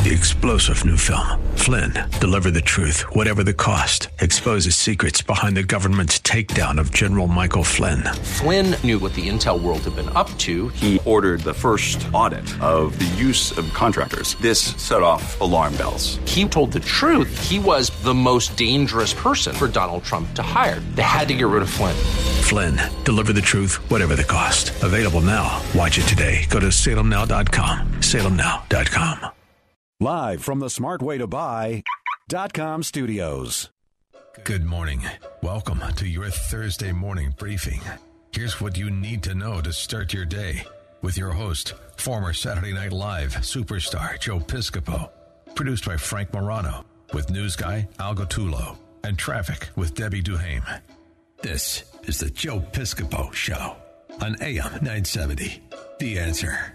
The explosive new film, Flynn, deliver the truth, whatever the cost, exposes secrets behind the government's takedown of General Michael Flynn. Flynn knew what the intel world had been up to. He ordered the first audit of the use of contractors. This set off alarm bells. He told the truth. He was the most dangerous person for Donald Trump to hire. They had to get rid of Flynn. Flynn, deliver the truth, whatever the cost. Available now. Watch it today. Go to salemnow.com. salemnow.com. Live from the smartwaytobuy.com studios. Good morning. Welcome to your Thursday morning briefing. Here's what you need to know to start your day with your host, former Saturday Night Live superstar Joe Piscopo. Produced by Frank Morano with news guy Al Gattullo and traffic with Debbie Duhame. This is the Joe Piscopo Show on AM 970. The Answer.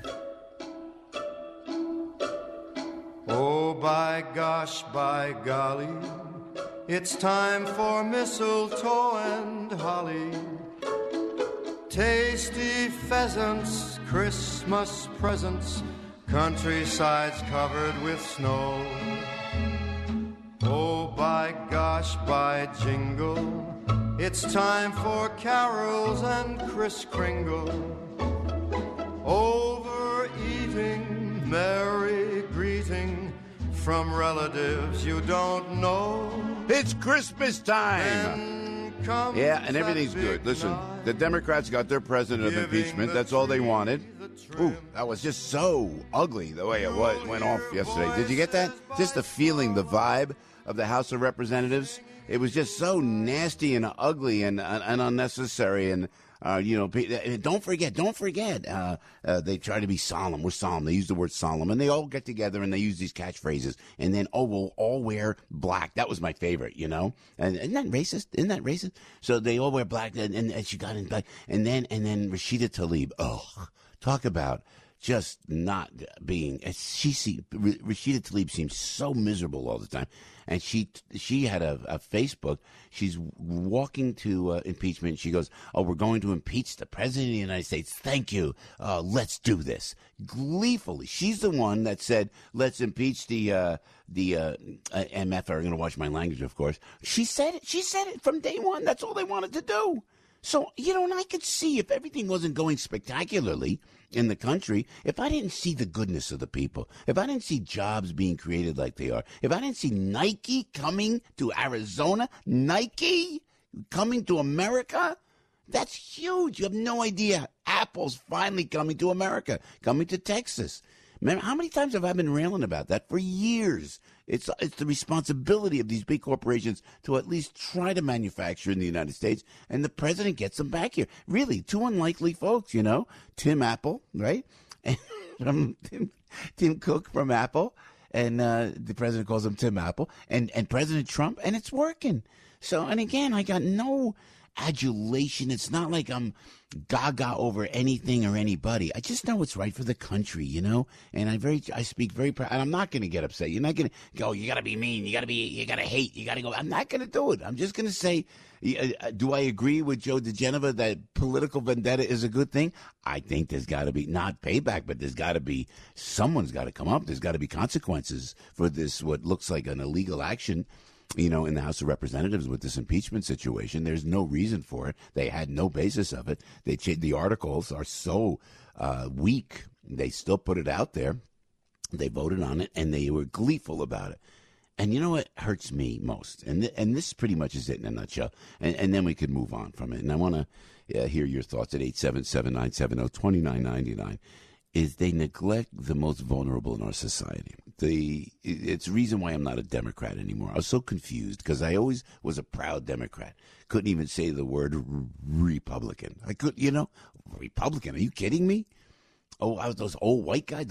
Oh, by gosh, by golly, it's time for mistletoe and holly. Tasty pheasants, Christmas presents, countrysides covered with snow. Oh, by gosh, by jingle, it's time for carols and Kris Kringle. Overeating, merry greeting from relatives you don't know. It's Christmas time. Yeah, and everything's good. Listen, the Democrats got their president of impeachment. That's all they wanted. Ooh, that was just so ugly the way it went off yesterday. Did you get that? Just the feeling, the vibe of the House of Representatives. It was just so nasty and ugly and unnecessary. And, don't forget. They try to be solemn. We're solemn. They use the word solemn. And they all get together and they use these catchphrases. And then, we'll all wear black. That was my favorite, And isn't that racist? So they all wear black. And she got in black. And then Rashida Tlaib. Oh, talk about just not being. Rashida Tlaib seems so miserable all the time. And she had a Facebook. She's walking to impeachment. She goes, we're going to impeach the president of the United States. Thank you. Let's do this. Gleefully. She's the one that said, let's impeach the MF. I'm going to watch my language, of course. She said it. She said it from day one. That's all they wanted to do. So, and I could see if everything wasn't going spectacularly in the country, if I didn't see the goodness of the people, if I didn't see jobs being created like they are, if I didn't see Nike coming to Arizona, Nike coming to America, that's huge. You have no idea. Apple's finally coming to America, coming to Texas. Man, how many times have I been railing about that for years? It's the responsibility of these big corporations to at least try to manufacture in the United States, and the president gets them back here. Really, two unlikely folks, Tim Apple, right? And Tim Cook from Apple, and the president calls him Tim Apple, and President Trump, and it's working. So, and again, I got no adulation. It's not like I'm gaga over anything or anybody. I just know what's right for the country, and I speak very proud, and I'm not going to get upset. You're not going to go, you got to be mean, you got to hate, you got to go. I'm not going to do it. I'm just going to say, do I agree with Joe DeGeneva that political vendetta is a good thing? I think there's got to be, not payback, but there's got to be, someone's got to come up. There's got to be consequences for this, what looks like an illegal action in the House of Representatives with this impeachment situation. There's no reason for it. They had no basis of it. The articles are so weak. They still put it out there. They voted on it, and they were gleeful about it. And you know what hurts me most? And this pretty much is it in a nutshell. And then we could move on from it. And I want to hear your thoughts at 877-970-2999. Is they neglect the most vulnerable in our society. It's the reason why I'm not a Democrat anymore. I was so confused because I always was a proud Democrat. Couldn't even say the word Republican. I could, Republican. Are you kidding me? Oh, those old white guys.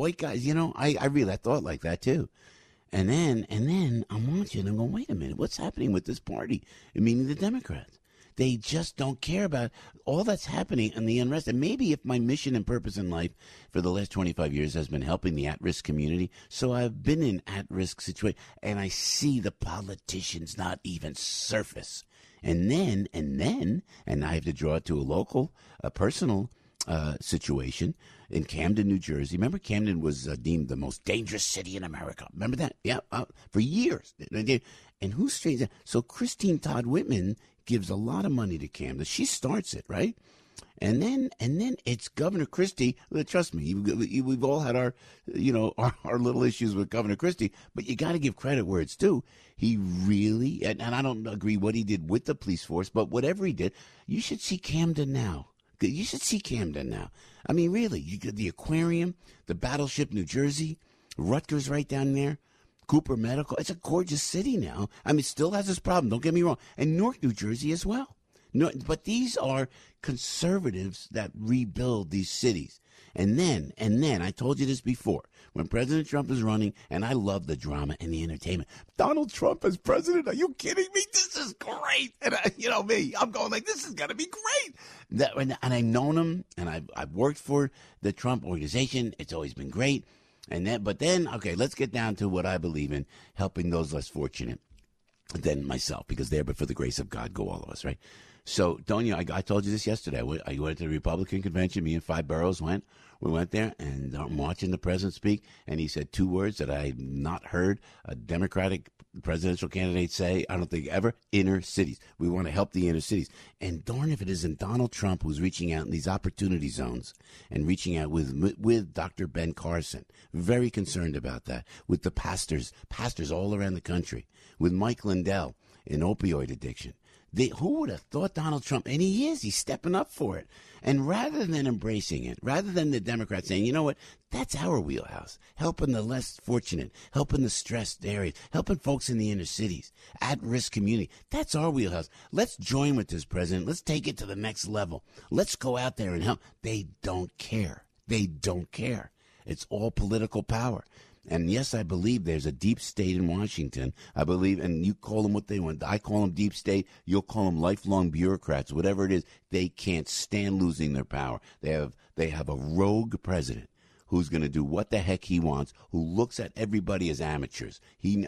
I really thought like that too. And then I'm watching. I'm going, wait a minute. What's happening with this party? Meaning the Democrats. They just don't care about all that's happening and the unrest. And maybe if my mission and purpose in life for the last 25 years has been helping the at-risk community, so I've been in at-risk situations, and I see the politicians not even surface. And I have to draw it to a local, a personal situation in Camden, New Jersey. Remember, Camden was deemed the most dangerous city in America. Remember that? Yeah, for years. And who's strange? So Christine Todd Whitman gives a lot of money to Camden. She starts it, right? And then it's Governor Christie. Trust me, we've all had our little issues with Governor Christie, but you got to give credit where it's due. He really, and I don't agree what he did with the police force, but whatever he did, you should see Camden now. You should see Camden now. I mean, really, the aquarium, the Battleship, New Jersey, Rutgers right down there, Cooper Medical. It's a gorgeous city now. I mean, it still has this problem. Don't get me wrong. And Newark, New Jersey as well. No, but these are conservatives that rebuild these cities. And then, I told you this before, when President Trump is running, and I love the drama and the entertainment. Donald Trump as president? Are you kidding me? This is great. And I'm going like, this is going to be great. And I've known him, and I've worked for the Trump organization. It's always been great. But then, okay, let's get down to what I believe in, helping those less fortunate than myself, because there, but for the grace of God, go all of us, right? So, Donia, I told you this yesterday. I went to the Republican convention. Me and Five Boroughs went. We went there, and I'm watching the president speak, and he said two words that I've not heard a Democratic presidential candidate say, I don't think ever, inner cities. We want to help the inner cities. And darn if it isn't Donald Trump who's reaching out in these opportunity zones and reaching out with Dr. Ben Carson. Very concerned about that. With the pastors all around the country. With Mike Lindell in opioid addiction. Who would have thought Donald Trump, and he is, he's stepping up for it. And rather than embracing it, rather than the Democrats saying, you know what, that's our wheelhouse, helping the less fortunate, helping the stressed areas, helping folks in the inner cities, at-risk community, that's our wheelhouse. Let's join with this president. Let's take it to the next level. Let's go out there and help. They don't care. They don't care. It's all political power. And yes, I believe there's a deep state in Washington. I believe, and you call them what they want. I call them deep state. You'll call them lifelong bureaucrats. Whatever it is, they can't stand losing their power. They have a rogue president who's going to do what the heck he wants, who looks at everybody as amateurs.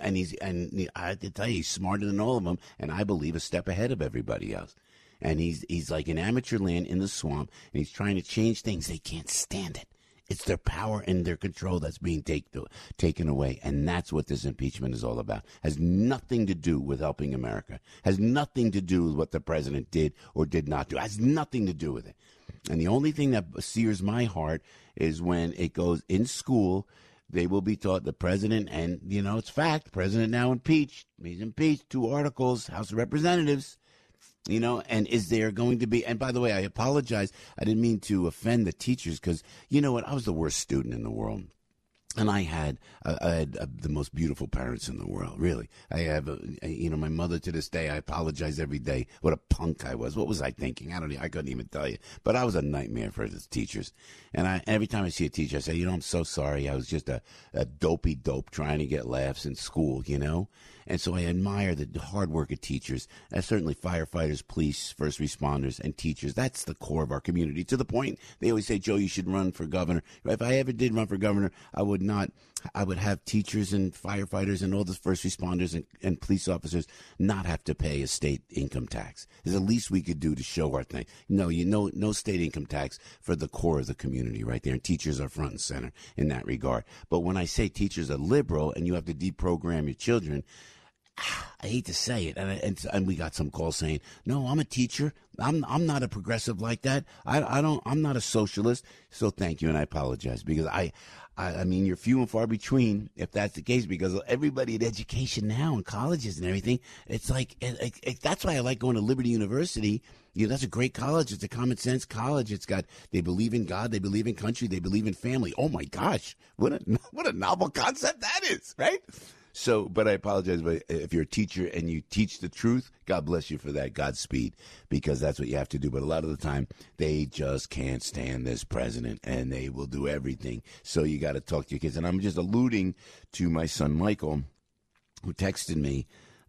I have to tell you, he's smarter than all of them, and I believe a step ahead of everybody else. And he's like an amateur land in the swamp, and he's trying to change things. They can't stand it. It's their power and their control that's being taken away. And that's what this impeachment is all about. Has nothing to do with helping America. Has nothing to do with what the president did or did not do. Has nothing to do with it. And the only thing that sears my heart is when it goes in school, they will be taught the president, and, it's fact, president now impeached. He's impeached, 2 articles, House of Representatives. And is there going to be, and by the way, I apologize. I didn't mean to offend the teachers because, you know what, I was the worst student in the world. And I had the most beautiful parents in the world, really. I have, my mother to this day, I apologize every day. What a punk I was. What was I thinking? I couldn't even tell you. But I was a nightmare for the teachers. And every time I see a teacher, I say, I'm so sorry. I was just a dopey dope trying to get laughs in school, And so I admire the hard work of teachers, certainly firefighters, police, first responders, and teachers. That's the core of our community. To the point, they always say, Joe, you should run for governor. If I ever did run for governor, I would have teachers and firefighters and all the first responders and police officers not have to pay a state income tax. It's the least we could do to show our thing. No, no state income tax for the core of the community right there. And teachers are front and center in that regard. But when I say teachers are liberal and you have to deprogram your children, I hate to say it, and we got some calls saying, "No, I'm a teacher. I'm not a progressive like that. I'm not a socialist." So thank you, and I apologize because I mean you're few and far between if that's the case because everybody in education now and colleges and everything, it's like that's why I like going to Liberty University. That's a great college. It's a common sense college. They believe in God, they believe in country, they believe in family. Oh my gosh, what a novel concept that is, right? So, but I apologize, but if you're a teacher and you teach the truth, God bless you for that. Godspeed, because that's what you have to do. But a lot of the time, they just can't stand this president, and they will do everything. So you got to talk to your kids. And I'm just alluding to my son, Michael, who texted me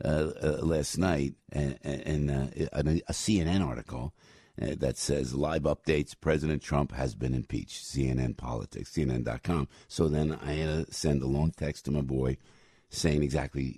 last night and a CNN article that says, live updates, President Trump has been impeached, CNN Politics, CNN.com. So then I had to send a long text to my boy, saying exactly,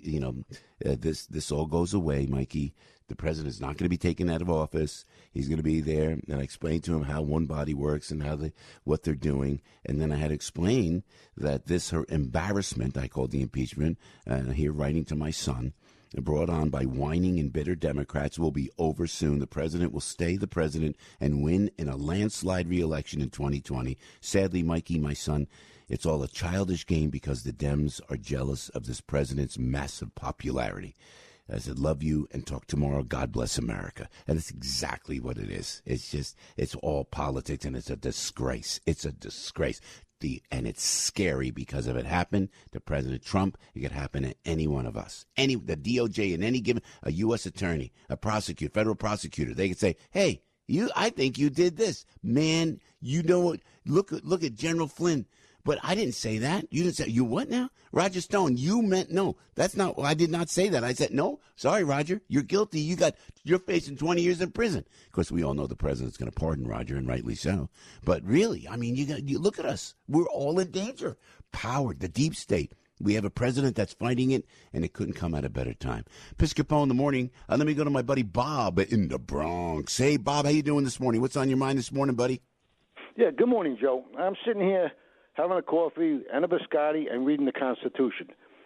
this all goes away, Mikey. The president is not going to be taken out of office. He's going to be there. And I explained to him how one body works and what they're doing. And then I had to explain that her embarrassment, I called the impeachment, here writing to my son, brought on by whining and bitter Democrats, will be over soon. The president will stay the president and win in a landslide re-election in 2020. Sadly, Mikey, my son, it's all a childish game because the Dems are jealous of this president's massive popularity. I said, love you and talk tomorrow. God bless America. And it's exactly what it is. It's all politics, and it's a disgrace. It's a disgrace. And it's scary because if it happened to President Trump, it could happen to any one of us. The DOJ and any given, a U.S. attorney, a prosecutor, federal prosecutor, they could say, hey, I think you did this. Man, you know what? Look at General Flynn. But I didn't say that. You didn't say, you what now? Roger Stone, you meant, no, that's not, I did not say that. I said, no, sorry, Roger, you're guilty. You're facing 20 years in prison. Of course, we all know the president's going to pardon Roger, and rightly so. But really, I mean, you look at us. We're all in danger. Power, the deep state. We have a president that's fighting it, and it couldn't come at a better time. Piscopo in the morning. Let me go to my buddy Bob in the Bronx. Hey, Bob, how you doing this morning? What's on your mind this morning, buddy? Yeah, good morning, Joe. I'm sitting here having a coffee and a biscotti and reading the Constitution.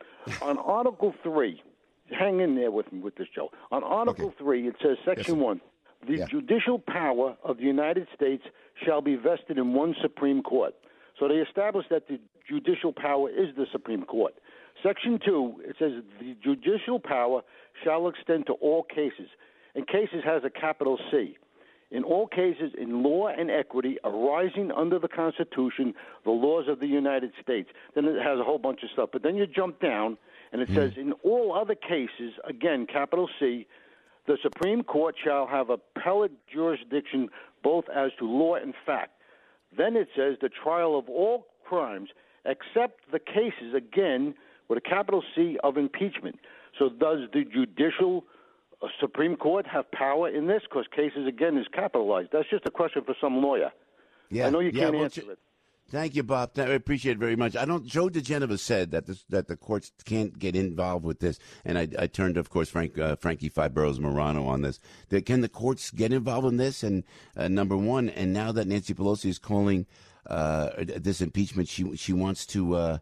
On Article 3, hang in there with me with this, Joe. On Article 3, it says, Section 1, the judicial power of the United States shall be vested in one Supreme Court. So they established that the judicial power is the Supreme Court. Section 2, it says the judicial power shall extend to all cases. And cases has a capital C. In all cases, in law and equity arising under the Constitution, the laws of the United States. Then it has a whole bunch of stuff. But then you jump down, and it says, in all other cases, again, capital C, the Supreme Court shall have appellate jurisdiction both as to law and fact. Then it says the trial of all crimes except the cases, again, with a capital C, of impeachment. So does the judicial Supreme Court have power in this? Because cases, again, is capitalized. That's just a question for some lawyer. Yeah, I know you can't answer it. Thank you, Bob. I appreciate it very much. Joe DeGenova said that the courts can't get involved with this, and I turned to, of course, Frankie Five Boroughs Morano on this. Can the courts get involved in this? And number one, and now that Nancy Pelosi is calling this impeachment, she wants to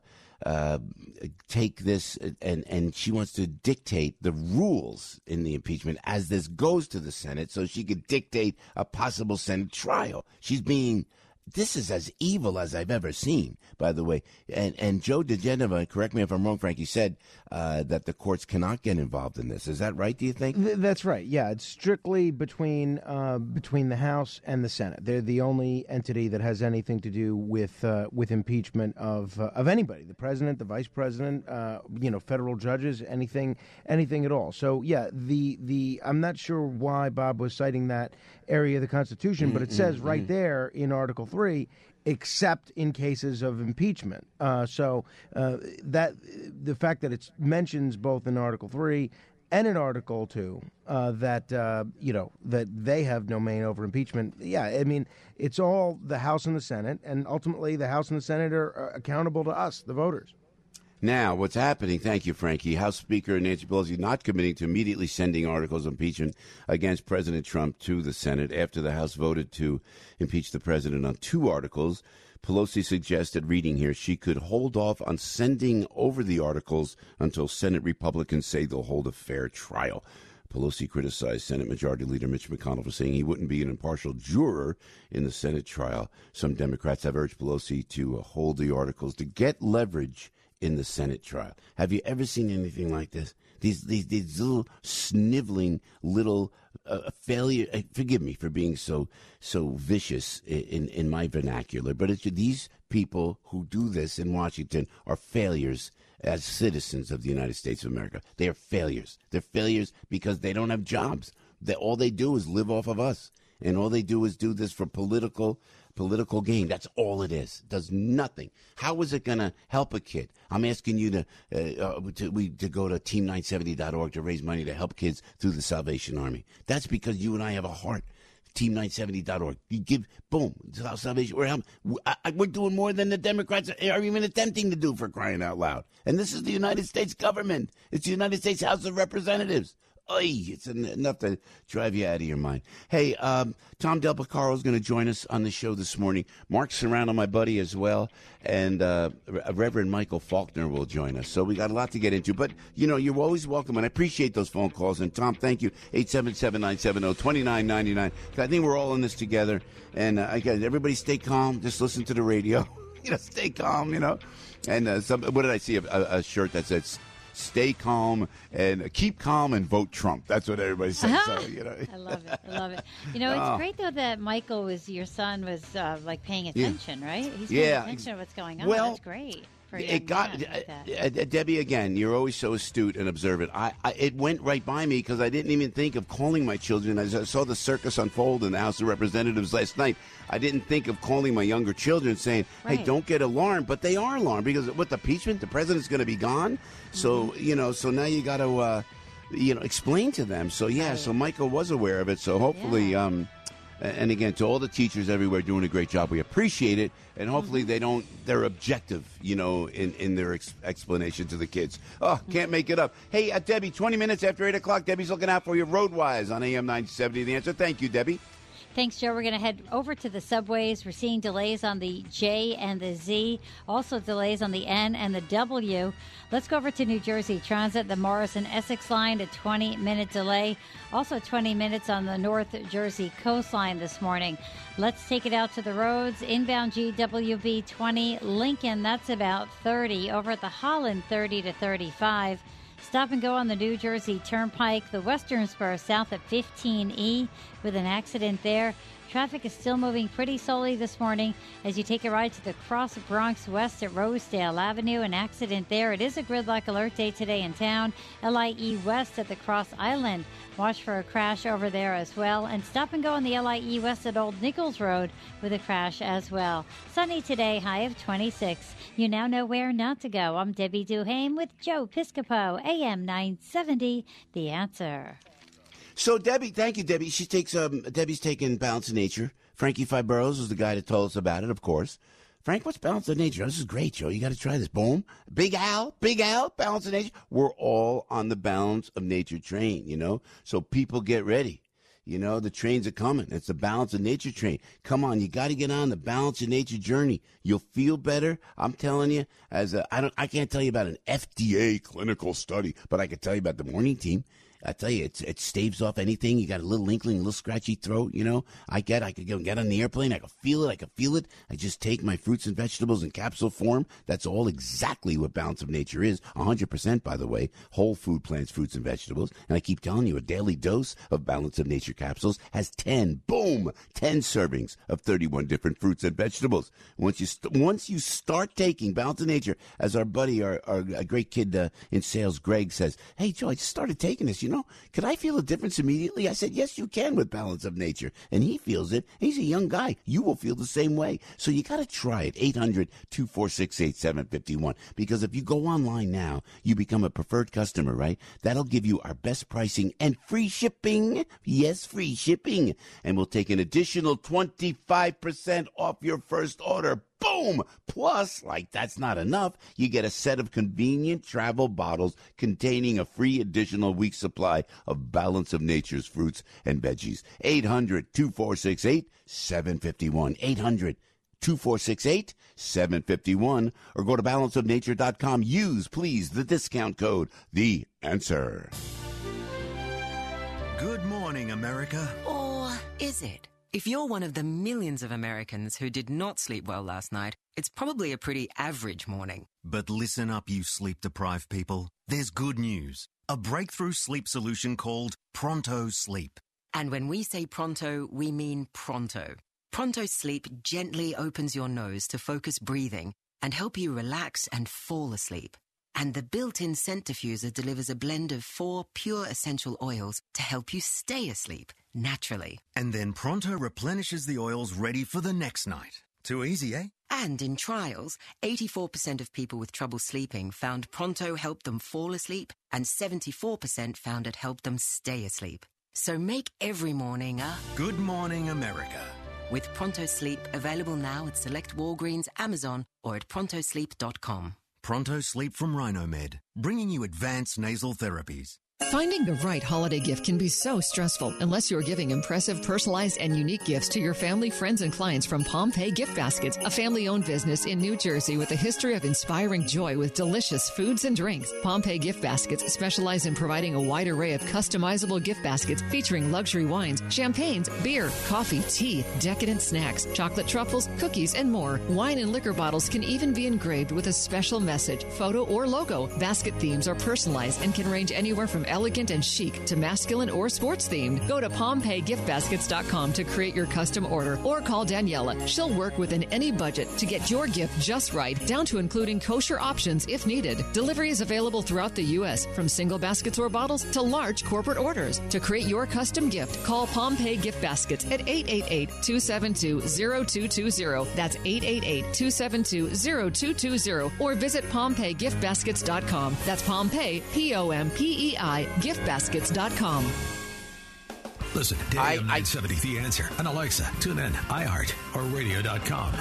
take this and she wants to dictate the rules in the impeachment as this goes to the Senate, so she could dictate a possible Senate trial. This is as evil as I've ever seen, by the way. And Joe DeGenova, correct me if I'm wrong, Frankie, said that the courts cannot get involved in this. Is that right, do you think? That's right, yeah. It's strictly between the House and the Senate. They're the only entity that has anything to do with impeachment of anybody, the president, the vice president, federal judges, anything at all. So, yeah, I'm not sure why Bob was citing that area of the Constitution, but it says right there in Article 3, except in cases of impeachment. So that the fact that it mentions both in Article 3 and in Article 2 that they have domain over impeachment. Yeah, I mean, it's all the House and the Senate, and ultimately the House and the Senate are accountable to us, the voters. Now, what's happening, thank you, Frankie, House Speaker Nancy Pelosi not committing to immediately sending articles of impeachment against President Trump to the Senate after the House voted to impeach the president on 2 articles. Pelosi suggested, reading here, she could hold off on sending over the articles until Senate Republicans say they'll hold a fair trial. Pelosi criticized Senate Majority Leader Mitch McConnell for saying he wouldn't be an impartial juror in the Senate trial. Some Democrats have urged Pelosi to hold the articles to get leverage in the Senate trial. Have you ever seen anything like this? These little sniveling little failure. Forgive me for being so vicious in my vernacular, but these people who do this in Washington are failures as citizens of the United States of America. They are failures. They're failures because they don't have jobs. All they do is live off of us, and all they do is do this for political gain. That's all it is. It does nothing. How is it going to help a kid? I'm asking you to go to team970.org to raise money to help kids through the Salvation Army. That's because you and I have a heart Team970.org. You give, boom, Salvation. We're doing more than the Democrats are even attempting to do, for crying out loud. And this is the United States government. It's the United States House of Representatives. It's enough to drive you out of your mind. Hey, Tom Del Picaro is going to join us on the show this morning. Mark Serrano, my buddy, as well. And Reverend Michael Faulkner will join us. So we got a lot to get into. But, you're always welcome, and I appreciate those phone calls. And, Tom, thank you. 877-970-2999. I think we're all in this together. And, again, everybody stay calm. Just listen to the radio. Stay calm, And what did I see? A shirt that says, stay calm and keep calm and vote Trump. That's what everybody says. So, I love it. It's great, though, that Michael, your son, was paying attention, right? He's paying attention to what's going on. Well, that's great. Debbie, again, you're always so astute and observant. It went right by me because I didn't even think of calling my children. As I saw the circus unfold in the House of Representatives last night, I didn't think of calling my younger children saying, hey, don't get alarmed. But they are alarmed because with the impeachment, the president's going to be gone. So, so now you got to, explain to them. So, so Michael was aware of it. So hopefully, and again, to all the teachers everywhere doing a great job, we appreciate it. And hopefully they're objective, in their explanation to the kids. Oh, can't make it up. Hey, Debbie, 20 minutes after 8 o'clock, Debbie's looking out for you roadwise on AM 970. The Answer. Thank you, Debbie. Thanks, Joe. We're going to head over to the subways. We're seeing delays on the J and the Z, also delays on the N and the W. Let's go over to New Jersey Transit, the Morrison-Essex line, a 20-minute delay. Also 20 minutes on the North Jersey coastline this morning. Let's take it out to the roads. Inbound GWB 20, Lincoln, that's about 30. Over at the Holland, 30 to 35. Stop and go on the New Jersey Turnpike, the Western Spur south at 15E with an accident there. Traffic is still moving pretty slowly this morning as you take a ride to the Cross Bronx West at Rosedale Avenue. An accident there. It is a gridlock alert day today in town. LIE West at the Cross Island. Watch for a crash over there as well. And stop and go on the LIE West at Old Nichols Road with a crash as well. Sunny today, high of 26. You now know where not to go. I'm Debbie Duhame with Joe Piscopo, AM 970, The Answer. So, Debbie, thank you, Debbie. Debbie's taking Balance of Nature. Frankie Fibros was the guy that told us about it, of course. Frank, what's Balance of Nature? This is great, Joe. You got to try this. Boom. Big Al, Balance of Nature. We're all on the Balance of Nature train, So people get ready. The trains are coming. It's the Balance of Nature train. Come on, you got to get on the Balance of Nature journey. You'll feel better. I'm telling you, I can't tell you about an FDA clinical study, but I can tell you about the morning team. I tell you, it staves off anything. You got a little inkling, a little scratchy throat, I could go get on the airplane. I could feel it. I just take my fruits and vegetables in capsule form. That's all exactly what Balance of Nature is. 100%, by the way, whole food plants, fruits and vegetables. And I keep telling you, a daily dose of Balance of Nature capsules has 10 servings of 31 different fruits and vegetables. Once you start taking Balance of Nature, as our buddy, our great kid in sales, Greg, says, hey, Joe, I just started taking this, could I feel a difference immediately? I said, yes, you can with Balance of Nature. And he feels it. He's a young guy. You will feel the same way. So you got to try it. 800-246-8751. Because if you go online now, you become a preferred customer, right? That'll give you our best pricing and free shipping. Yes, free shipping. And we'll take an additional 25% off your first order. Boom! Plus, like that's not enough, you get a set of convenient travel bottles containing a free additional week's supply of Balance of Nature's fruits and veggies. 800-246-8751. 800-246-8751. Or go to balanceofnature.com. Use, please, the discount code, The Answer. Good morning, America. Or is it? If you're one of the millions of Americans who did not sleep well last night, it's probably a pretty average morning. But listen up, you sleep-deprived people. There's good news. A breakthrough sleep solution called Pronto Sleep. And when we say Pronto, we mean pronto. Pronto Sleep gently opens your nose to focus breathing and help you relax and fall asleep. And the built-in scent diffuser delivers a blend of 4 pure essential oils to help you stay asleep naturally. And then Pronto replenishes the oils ready for the next night. Too easy, eh? And in trials, 84% of people with trouble sleeping found Pronto helped them fall asleep, and 74% found it helped them stay asleep. So make every morning a Good Morning America. with Pronto Sleep, available now at select Walgreens, Amazon, or at prontosleep.com. Pronto Sleep from Rhinomed, bringing you advanced nasal therapies. Finding the right holiday gift can be so stressful unless you're giving impressive, personalized, and unique gifts to your family, friends, and clients from Pompeii Gift Baskets, a family-owned business in New Jersey with a history of inspiring joy with delicious foods and drinks. Pompeii Gift Baskets specialize in providing a wide array of customizable gift baskets featuring luxury wines, champagnes, beer, coffee, tea, decadent snacks, chocolate truffles, cookies, and more. Wine and liquor bottles can even be engraved with a special message, photo, or logo. Basket themes are personalized and can range anywhere from elegant and chic to masculine or sports themed. Go to PompeiiGiftBaskets.com to create your custom order or call Daniela. She'll work within any budget to get your gift just right, down to including kosher options if needed. Delivery is available throughout the U.S., from single baskets or bottles to large corporate orders. To create your custom gift, call Pompeii Gift Baskets at 888-272-0220. That's 888-272-0220. Or visit PompeiiGiftBaskets.com. That's Pompeii, Pompei, giftbaskets.com. Listen to AM 970 The Answer on Alexa, TuneIn, iHeart, or radio.com.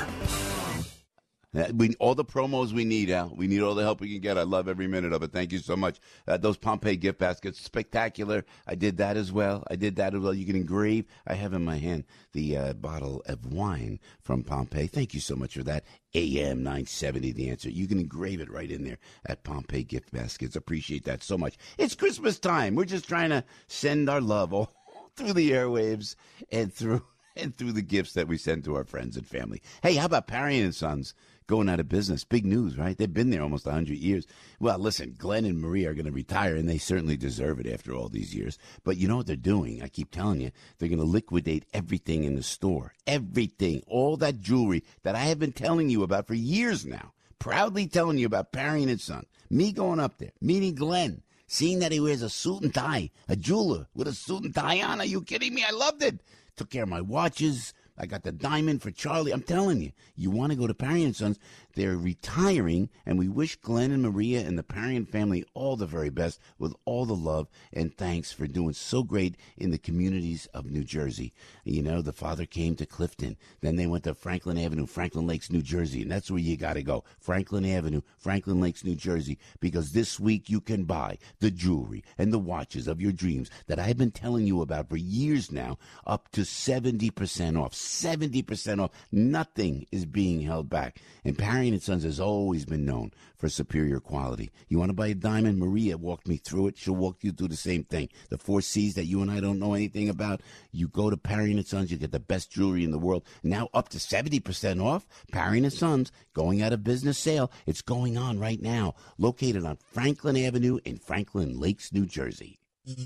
All the promos we need, Al. We need all the help we can get. I love every minute of it. Thank you so much. Those Pompeii gift baskets, spectacular. I did that as well. You can engrave. I have in my hand the bottle of wine from Pompeii. Thank you so much for that. AM 970, The Answer. You can engrave it right in there at Pompeii gift baskets. Appreciate that so much. It's Christmas time. We're just trying to send our love all through the airwaves and through the gifts that we send to our friends and family. Hey, how about Parry & Sons going out of business? Big news, right? They've been there almost 100 years. Well, listen, Glenn and Maria are going to retire, and they certainly deserve it after all these years. But you know what they're doing? I keep telling you, they're going to liquidate everything in the store. Everything. All that jewelry that I have been telling you about for years now. Proudly telling you about Parry & Son. Me going up there, meeting Glenn, seeing that he wears a suit and tie, a jeweler with a suit and tie on. Are you kidding me? I loved it. Took care of my watches. I got the diamond for Charlie. I'm telling you, you want to go to Parry & Sons. They're retiring, and we wish Glenn and Maria and the Parry family all the very best with all the love and thanks for doing so great in the communities of New Jersey. You know, the father came to Clifton. Then they went to Franklin Avenue, Franklin Lakes, New Jersey, and that's where you got to go. Franklin Avenue, Franklin Lakes, New Jersey, because this week you can buy the jewelry and the watches of your dreams that I've been telling you about for years now, up to 70% off. 70% off. Nothing is being held back. And Parry & Sons has always been known for superior quality. You want to buy a diamond? Maria walked me through it. She'll walk you through the same thing. The 4 C's that you and I don't know anything about. You go to Parry & Sons, you get the best jewelry in the world. Now up to 70% off. Parry & Sons, going out of business sale. It's going on right now. Located on Franklin Avenue in Franklin Lakes, New Jersey.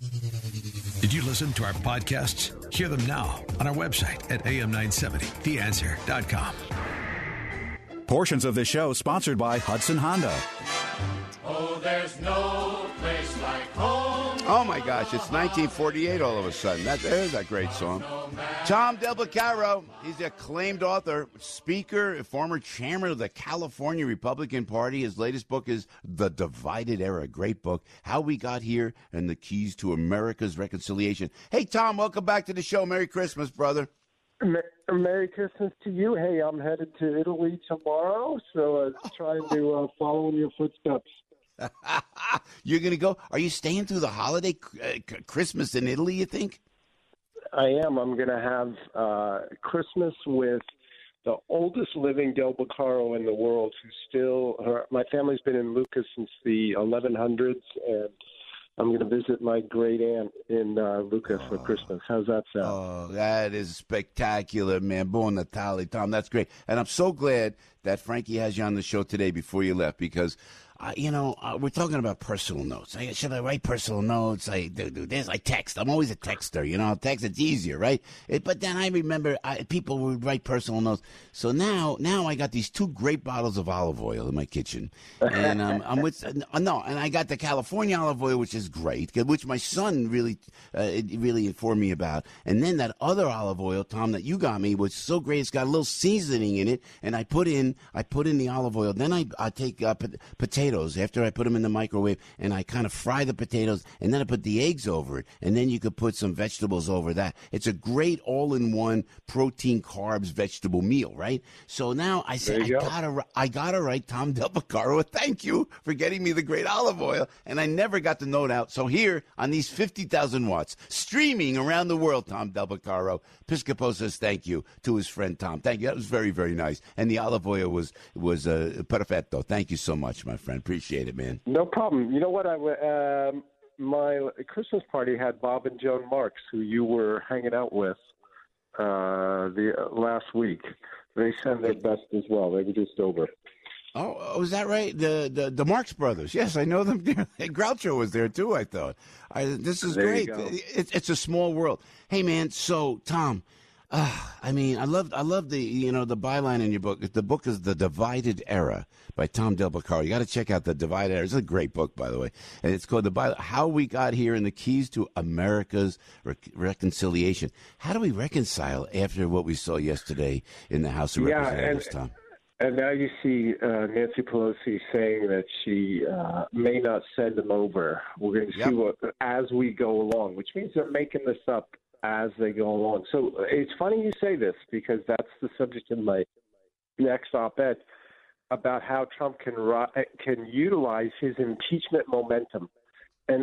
Did you listen to our podcasts? Hear them now on our website at am970theanswer.com. Portions of this show sponsored by Hudson Honda. Oh, there's no place like home. Oh, my gosh, it's 1948 all of a sudden. There's that great song. Tom Del Beccaro, he's the acclaimed author, speaker, former chairman of the California Republican Party. His latest book is The Divided Era. Great book. How We Got Here and the Keys to America's Reconciliation. Hey, Tom, welcome back to the show. Merry Christmas, brother. Merry Christmas to you. Hey, I'm headed to Italy tomorrow, so trying to follow in your footsteps. You're going to go? Are you staying through the holiday Christmas in Italy, you think? I am. I'm going to have Christmas with the oldest living Del Beccaro in the world, my family's been in Lucca since the 1100s, and I'm going to visit my great aunt in Lucca for Christmas. How's that sound? Oh, that is spectacular, man. Buon Natale, Tom. That's great. And I'm so glad that Frankie has you on the show today before you left, because we're talking about personal notes. Should I write personal notes? I do this. I text. I'm always a texter. I'll text. It's easier, right? But then I remember people would write personal notes. So now I got these 2 great bottles of olive oil in my kitchen, and and I got the California olive oil, which is great, which my son really informed me about. And then that other olive oil, Tom, that you got me, was so great. It's got a little seasoning in it, and I put in the olive oil. Then I take potato potatoes after I put them in the microwave, and I kind of fry the potatoes, and then I put the eggs over it, and then you could put some vegetables over that. It's a great all-in-one protein, carbs, vegetable meal, right? So now I said, I gotta write Tom Del Beccaro a thank you for getting me the great olive oil, and I never got the note out. So here on these 50,000 watts, streaming around the world, Tom Del Beccaro, Piscopo says thank you to his friend Tom. Thank you. That was very, very nice. And the olive oil was perfetto. Thank you so much, my friend. Appreciate it, man. No problem. You know what? My Christmas party had Bob and Joan Marks, who you were hanging out with the last week. They sent their best as well. They were just over. Oh, is that right? The Marx Brothers. Yes, I know them. Groucho was there too, I thought. This is great. It's a small world. Hey, man, so, Tom, I love the byline in your book. The book is The Divided Era by Tom Del Beccaro. You got to check out The Divided Era. It's a great book, by the way. And it's called How We Got Here and the Keys to America's Reconciliation. How do we reconcile after what we saw yesterday in the House of Representatives, Tom? And now you see Nancy Pelosi saying that she may not send them over. We're going to see what as we go along, which means they're making this up as they go along. So it's funny you say this, because that's the subject of my next op-ed about how Trump can utilize his impeachment momentum. And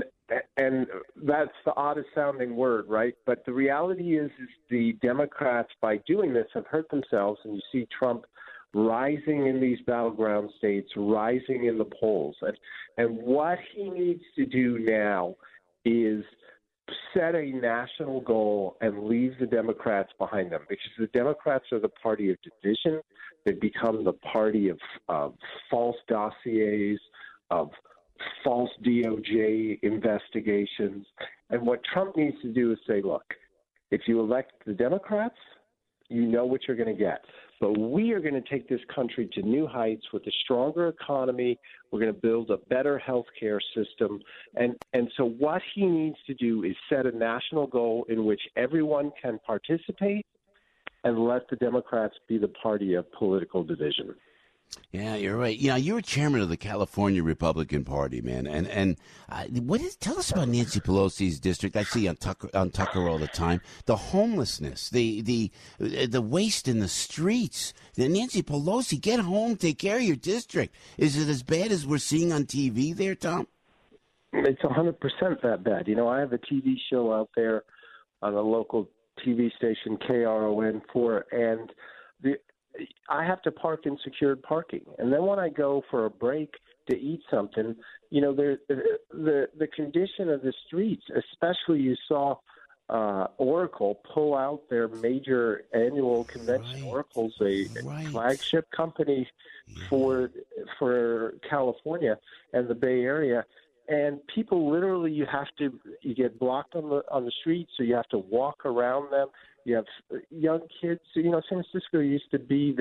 that's the oddest sounding word, right? But the reality is the Democrats, by doing this, have hurt themselves, and you see Trump rising in these battleground states, rising in the polls. And what he needs to do now is set a national goal and leave the Democrats behind them, because the Democrats are the party of division. They've become the party of false dossiers, of false DOJ investigations. And what Trump needs to do is say, look, if you elect the Democrats, you know what you're going to get. But we are going to take this country to new heights with a stronger economy. We're going to build a better health care system. And so what he needs to do is set a national goal in which everyone can participate and let the Democrats be the party of political division. Yeah, you're right. You know, you were chairman of the California Republican Party, man. And tell us about Nancy Pelosi's district. I see on Tucker all the time. The homelessness, the waste in the streets. Nancy Pelosi, get home, take care of your district. Is it as bad as we're seeing on TV there, Tom? It's 100% that bad. You know, I have a TV show out there on a local TV station, KRON4, and I have to park in secured parking. And then when I go for a break to eat something, you know, the condition of the streets, especially you saw Oracle pull out their major annual convention. Right. Oracle's a flagship company for California and the Bay Area. And people literally, you get blocked on the streets, so you have to walk around them. You have young kids. You know, San Francisco used to be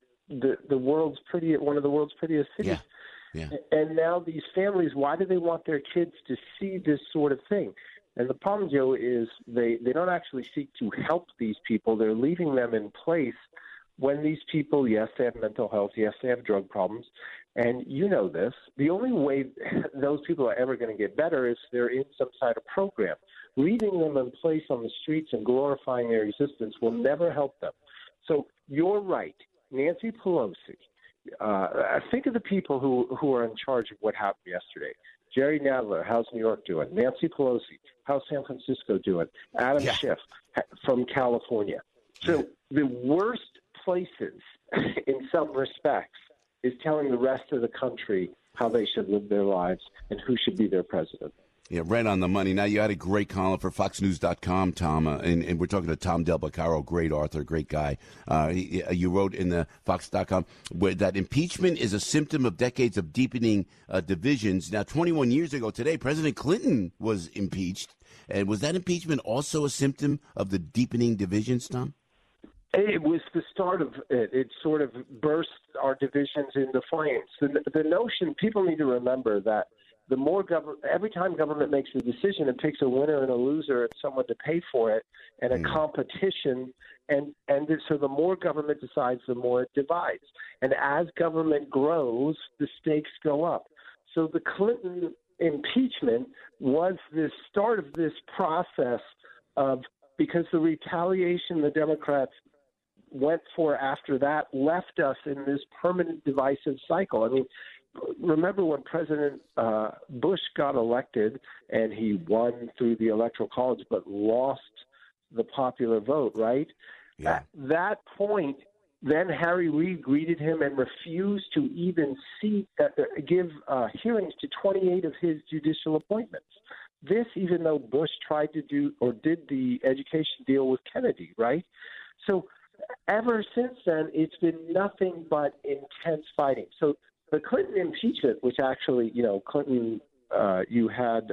one of the world's prettiest cities. Yeah. And now these families, why do they want their kids to see this sort of thing? And the problem, Joe, is they don't actually seek to help these people. They're leaving them in place when these people, yes, they have mental health, yes, they have drug problems. And you know this. The only way those people are ever going to get better is they're in some kind of program. Leaving them in place on the streets and glorifying their existence will never help them. So you're right. Nancy Pelosi, think of the people who are in charge of what happened yesterday. Jerry Nadler, how's New York doing? Nancy Pelosi, how's San Francisco doing? Adam Schiff from California. So the worst places, in some respects, is telling the rest of the country how they should live their lives and who should be their president. Yeah, right on the money. Now, you had a great column for FoxNews.com, Tom, and we're talking to Tom Del Beccaro, great author, great guy. You wrote in the Fox.com that impeachment is a symptom of decades of deepening divisions. Now, 21 years ago today, President Clinton was impeached. And was that impeachment also a symptom of the deepening divisions, Tom? It was the start of it. It sort of burst our divisions into flames. The notion, people need to remember that the more every time government makes a decision, it takes a winner and a loser and someone to pay for it, and a competition. And so the more government decides, the more it divides. And as government grows, the stakes go up. So the Clinton impeachment was the start of this process because the retaliation the Democrats went for after that left us in this permanent divisive cycle. I mean, remember when President Bush got elected and he won through the Electoral College but lost the popular vote, right? Yeah. At that point, then Harry Reid greeted him and refused to even give hearings to 28 of his judicial appointments. This, even though Bush tried to do or did the education deal with Kennedy, right? So ever since then, it's been nothing but intense fighting. So the Clinton impeachment, which actually, Clinton, you had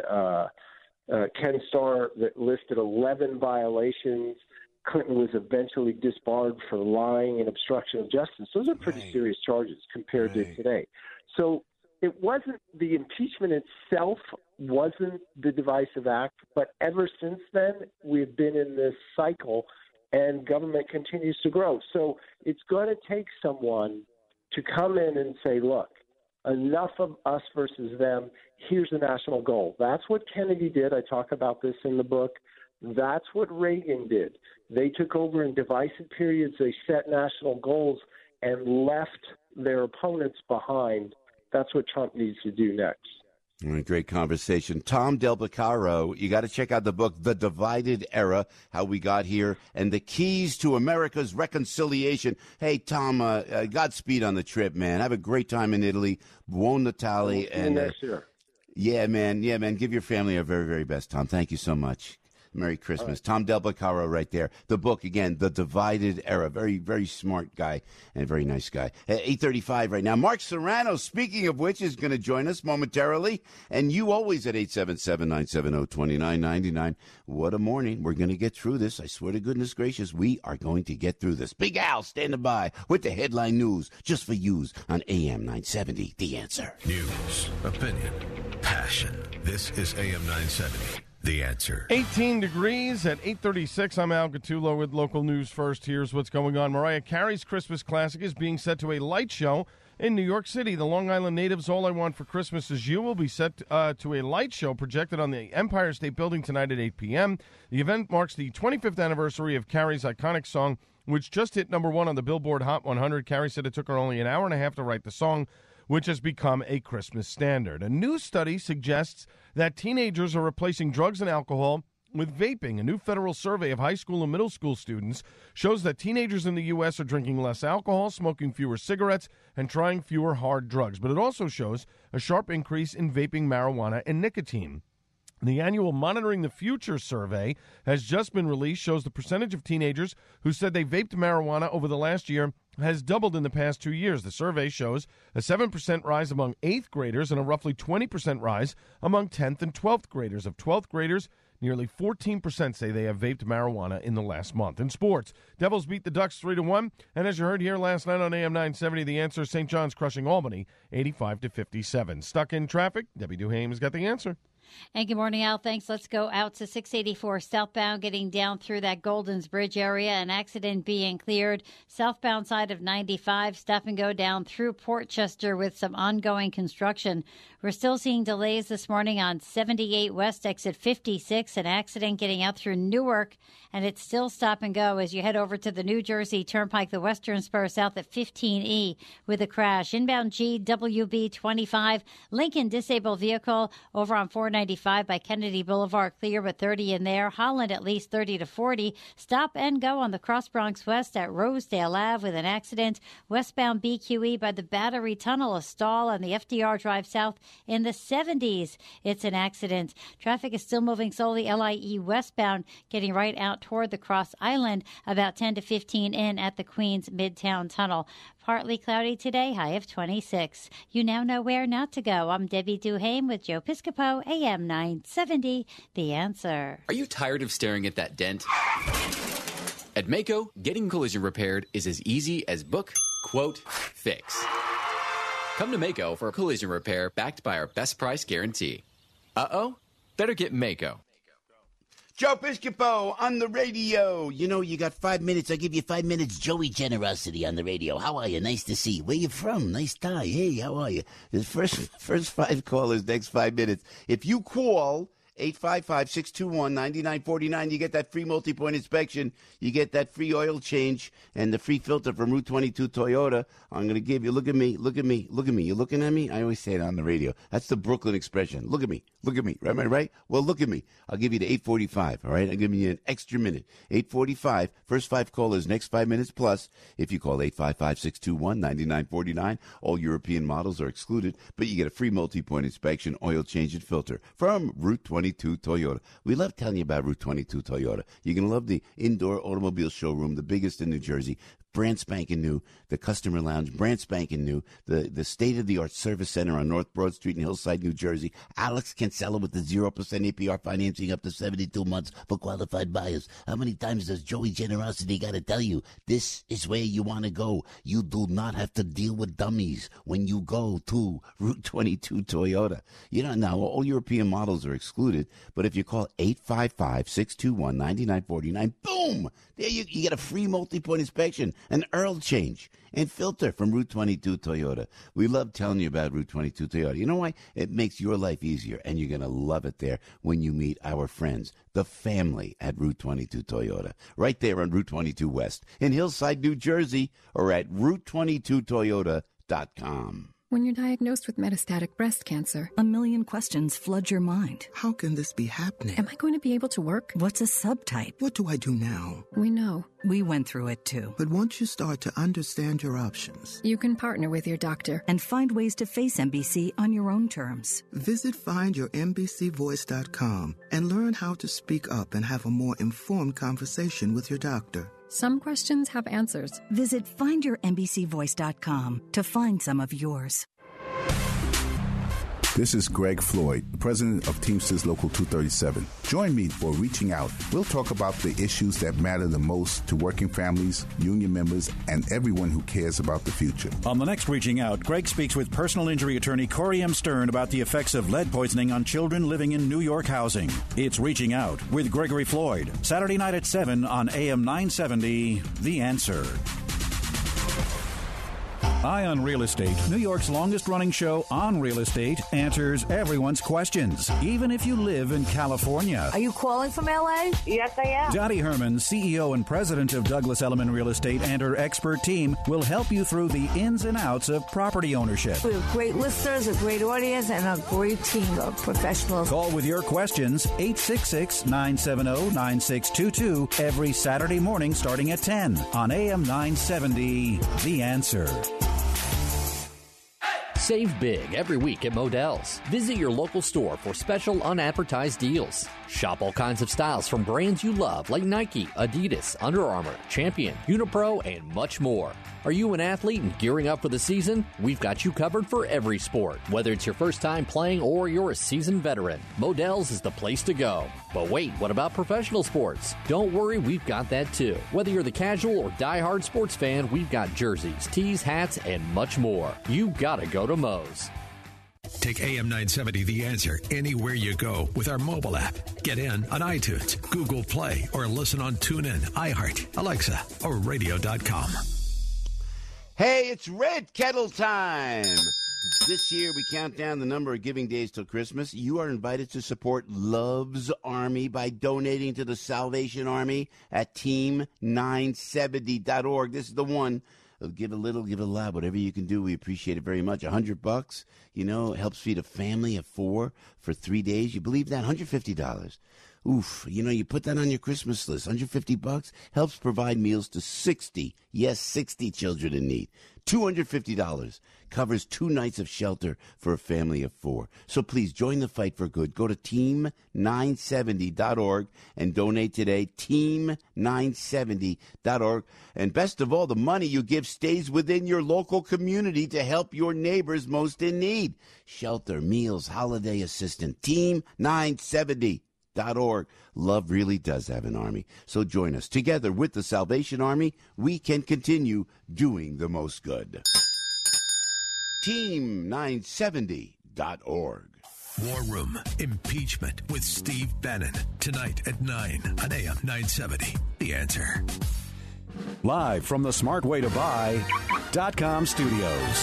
Ken Starr that listed 11 violations. Clinton was eventually disbarred for lying and obstruction of justice. Those are pretty serious charges compared to today. So it wasn't the impeachment itself wasn't the divisive act, but ever since then we've been in this cycle and government continues to grow. So it's going to take someone to come in and say, look, enough of us versus them. Here's the national goal. That's what Kennedy did. I talk about this in the book. That's what Reagan did. They took over in divisive periods. They set national goals and left their opponents behind. That's what Trump needs to do next. Great conversation. Tom Del Beccaro, you got to check out the book, The Divided Era, How We Got Here, and the Keys to America's Reconciliation. Hey, Tom, Godspeed on the trip, man. Have a great time in Italy. Buon Natale. And next year. Yeah, man. Give your family our very, very best, Tom. Thank you so much. Merry Christmas. Right. Tom Del Beccaro right there. The book, again, The Divided Era. Very, very smart guy and very nice guy. At 8:35 right now. Mark Serrano, speaking of which, is going to join us momentarily. And you always at 877-970-2999. What a morning. We're going to get through this. I swear to goodness gracious, we are going to get through this. Big Al standing by with the headline news just for yous on AM 970. The Answer. News, opinion, passion. This is AM 970. The Answer. 18 degrees at 8:36. I'm Al Gattulo with local news first. Here's what's going on. Mariah Carey's Christmas classic is being set to a light show in New York City. The Long Island natives' All I Want for Christmas Is You will be set to a light show projected on the Empire State Building tonight at 8 p.m. The event marks the 25th anniversary of Carey's iconic song, which just hit number one on the Billboard Hot 100. Carey said it took her only an hour and a half to write the song, which has become a Christmas standard. A new study suggests that teenagers are replacing drugs and alcohol with vaping. A new federal survey of high school and middle school students shows that teenagers in the U.S. are drinking less alcohol, smoking fewer cigarettes, and trying fewer hard drugs. But it also shows a sharp increase in vaping marijuana and nicotine. The annual Monitoring the Future survey has just been released, shows the percentage of teenagers who said they vaped marijuana over the last year has doubled in the past 2 years. The survey shows a 7% rise among 8th graders and a roughly 20% rise among 10th and 12th graders. Of 12th graders, nearly 14% say they have vaped marijuana in the last month. In sports, Devils beat the Ducks 3-1, and as you heard here last night on AM 970, The Answer, St. John's crushing Albany 85-57. Stuck in traffic? Debbie Duhame's got the answer. And good morning, Al. Thanks. Let's go out to 684 southbound, getting down through that Goldens Bridge area. An accident being cleared. Southbound side of 95, stop and go down through Portchester with some ongoing construction. We're still seeing delays this morning on 78 West, exit 56. An accident getting out through Newark, and it's still stop and go as you head over to the New Jersey Turnpike, the western spur south at 15E with a crash. Inbound GWB 25, Lincoln disabled vehicle over on 495 by Kennedy Boulevard, clear with 30 in there. Holland at least 30 to 40. Stop and go on the Cross Bronx West at Rosedale Ave with an accident. Westbound BQE by the Battery Tunnel, a stall on the FDR Drive South in the 70s. It's an accident. Traffic is still moving slowly. LIE westbound, getting right out toward the Cross Island, about 10 to 15 in at the Queens Midtown Tunnel. Partly cloudy today, high of 26. You now know where not to go. I'm Debbie Duhame with Joe Piscopo, AM 970, The Answer. Are you tired of staring at that dent? At Maaco, getting collision repaired is as easy as book, quote, fix. Come to Maaco for a collision repair backed by our best price guarantee. Uh-oh? Better get Maaco. Joe Piscopo on the radio. You know, you got 5 minutes. I'll give you 5 minutes. Joey Generosity on the radio. How are you? Nice to see you. Where you from? Nice tie. Hey, how are you? The first 5 callers, next 5 minutes. If you call 855-621-9949, you get that free multi-point inspection. You get that free oil change and the free filter from Route 22 Toyota. I'm going to give you, look at me. You looking at me? I always say it on the radio. That's the Brooklyn expression. Look at me. Right? Well, look at me. I'll give you the 845, all right? I'll give you an extra minute. 845, first 5 callers, next 5 minutes plus. If you call 855-621-9949, all European models are excluded, but you get a free multi-point inspection, oil change, and filter from Route 22 Toyota. We love telling you about Route 22 Toyota. You're going to love the indoor automobile showroom, the biggest in New Jersey. Brand spanking new, the customer lounge, brand spanking new, the state-of-the-art service center on North Broad Street in Hillside, New Jersey. Alex Kinsella with the 0% APR financing up to 72 months for qualified buyers. How many times does Joey Generosity got to tell you, this is where you want to go? You do not have to deal with dummies when you go to Route 22 Toyota. You know, now all European models are excluded, but if you call 855-621-9949, boom! There you get a free multi-point inspection, an oil change, and filter from Route 22 Toyota. We love telling you about Route 22 Toyota. You know why? It makes your life easier, and you're going to love it there when you meet our friends, the family at Route 22 Toyota, right there on Route 22 West in Hillside, New Jersey, or at Route22Toyota.com. When you're diagnosed with metastatic breast cancer, a million questions flood your mind. How can this be happening? Am I going to be able to work? What's a subtype? What do I do now? We know. We went through it too. But once you start to understand your options, you can partner with your doctor and find ways to face MBC on your own terms. Visit findyourmbcvoice.com and learn how to speak up and have a more informed conversation with your doctor. Some questions have answers. Visit findyourmbcvoice.com to find some of yours. This is Greg Floyd, the president of Teamsters Local 237. Join me for Reaching Out. We'll talk about the issues that matter the most to working families, union members, and everyone who cares about the future. On the next Reaching Out, Greg speaks with personal injury attorney Corey M. Stern about the effects of lead poisoning on children living in New York housing. It's Reaching Out with Gregory Floyd, Saturday night at 7 on AM 970, The Answer. Eye on Real Estate, New York's longest-running show on real estate, answers everyone's questions, even if you live in California. Are you calling from L.A.? Yes, I am. Dottie Herman, CEO and president of Douglas Elliman Real Estate, and her expert team will help you through the ins and outs of property ownership. We have great listeners, a great audience, and a great team of professionals. Call with your questions, 866-970-9622, every Saturday morning starting at 10 on AM 970, The Answer. Save big every week at Modell's. Visit your local store for special unadvertised deals. Shop all kinds of styles from brands you love like Nike, Adidas, Under Armour, Champion, Unipro, and much more. Are you an athlete and gearing up for the season? We've got you covered for every sport. Whether it's your first time playing or you're a seasoned veteran, Modell's is the place to go. But wait, what about professional sports? Don't worry, we've got that too. Whether you're the casual or diehard sports fan, we've got jerseys, tees, hats, and much more. You gotta go to Moe's. Take AM 970 The Answer anywhere you go with our mobile app. Get in on iTunes, Google Play, or listen on TuneIn, iHeart, Alexa, or radio.com. Hey, it's Red Kettle time. This year, we count down the number of giving days till Christmas. You are invited to support Love's Army by donating to the Salvation Army at team970.org. This is the one. Give a little, give a lot, whatever you can do. We appreciate it very much. $100, you know, helps feed a family of 4 for 3 days. You believe that? $150. Oof, you know, you put that on your Christmas list. $150 helps provide meals to 60 children in need. $250 covers 2 nights of shelter for a family of 4. So please join the fight for good. Go to team970.org and donate today. Team970.org. And best of all, the money you give stays within your local community to help your neighbors most in need. Shelter, meals, holiday assistance. Team970.org. Love really does have an army. So join us. Together with the Salvation Army, we can continue doing the most good. Team970.org. War Room Impeachment with Steve Bannon. Tonight at 9 on AM 970. The Answer. Live from the smartwaytobuy.com studios.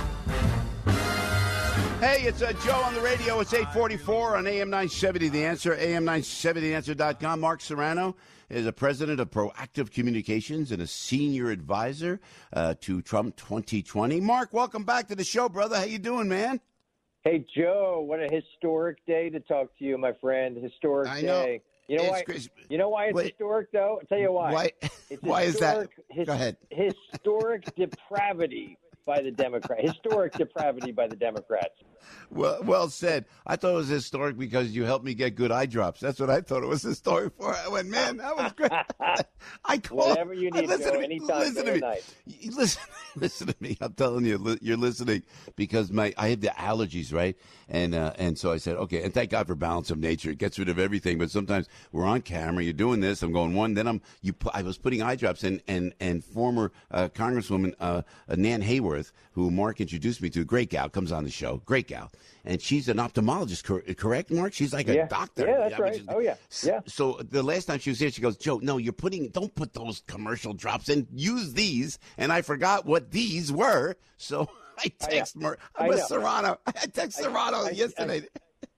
Hey, it's Joe on the radio. It's 8:44 on AM 970 The Answer, AM970theanswer.com. Mark Serrano is a president of Proactive Communications and a senior advisor to Trump 2020. Mark, welcome back to the show, brother. How you doing, man? Hey, Joe, what a historic day to talk to you, my friend. Historic day. You know why? You know why it's historic, though? I'll tell you why. Why is that? Go ahead. Historic depravity by the Democrats. Historic depravity by the Democrats. Well said. I thought it was historic because you helped me get good eye drops. That's what I thought it was historic for. I went, man, that was great. I called. Whatever you need, Joe, anytime, day or night. Listen to me. I'm telling you, you're listening because I have the allergies, right? And so I said, okay, and thank God for balance of nature. It gets rid of everything. But sometimes we're on camera, you're doing this, I'm going one, then I was putting eye drops and former Congresswoman Nan Hayworth, who Mark introduced me to, great gal, comes on the show, great gal. And she's an ophthalmologist, correct, Mark? She's like a doctor. Yeah, that's right. So the last time she was here, she goes, Joe, no, don't put those commercial drops in. Use these. And I forgot what these were. So I text Serrano. I text Serrano yesterday.